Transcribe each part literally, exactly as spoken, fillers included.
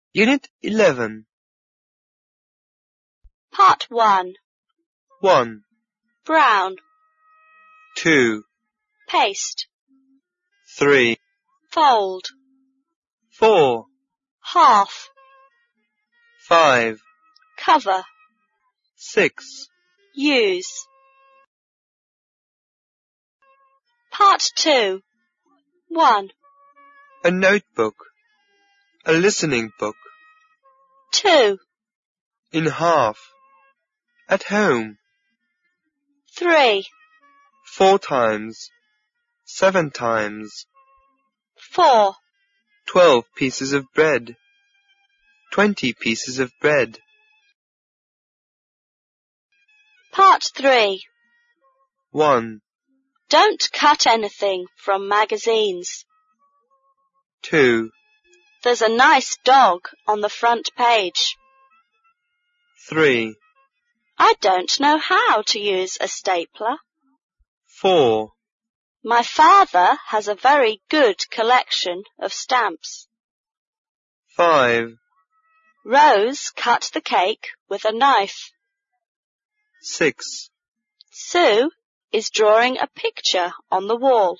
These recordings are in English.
Unit eleven. Part one. one. Brown. two. Paste. three. Fold. four. Half. five. Cover. six. Use. Part two. one. A notebook. A listening book. two. In half. At home. three. Four times. Seven times. four. Twelve pieces of bread. Twenty pieces of bread. Part three. one. Don't cut anything from magazines. two. There's a nice dog on the front page. three. I don't know how to use a stapler. four. My father has a very good collection of stamps. five. Rose cut the cake with a knife. six. Sue is drawing a picture on the wall.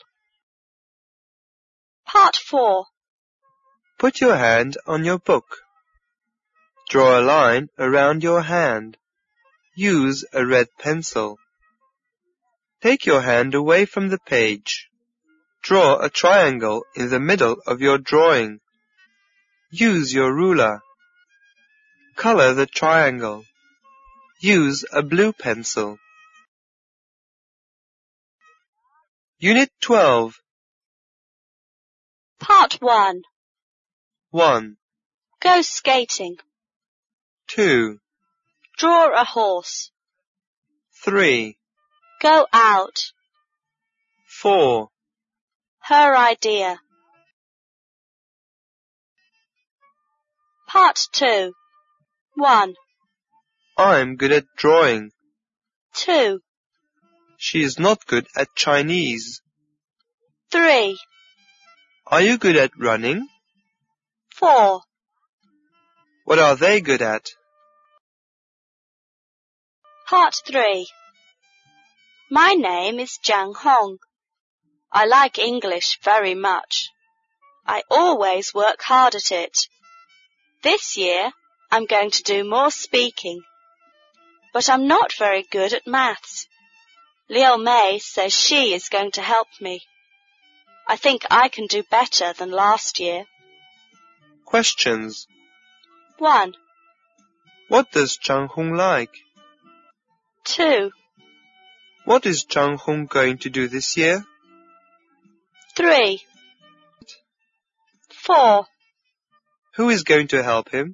Part four. Put your hand on your book. Draw a line around your hand. Use a red pencil. Take your hand away from the page. Draw a triangle in the middle of your drawing. Use your ruler. Color the triangle. Use a blue pencil. Unit twelve. Part one. one. Go skating. two. Draw a horse. three. Go out. four. Her idea. Part two. one. I'm good at drawing. two. She is not good at Chinese. three. Are you good at running? four. What are they good at? Part three. My name is Jiang Hong. I like English very much. I always work hard at it. This year, I'm going to do more speaking. But I'm not very good at maths. Liu Mei says she is going to help me. I think I can do better than last year. Questions. one. What does Jiang Hong like? two. What is Jiang Hong going to do this year? three. four. Who is going to help him?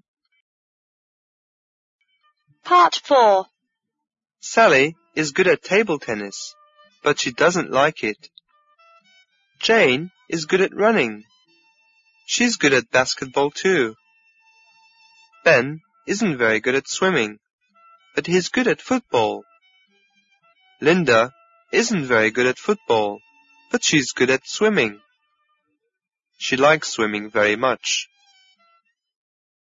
Part four. Sally is good at table tennis, but she doesn't like it. Jane is good at running. She's good at basketball too. Ben isn't very good at swimming, but he's good at football. Linda isn't very good at football, but she's good at swimming. She likes swimming very much.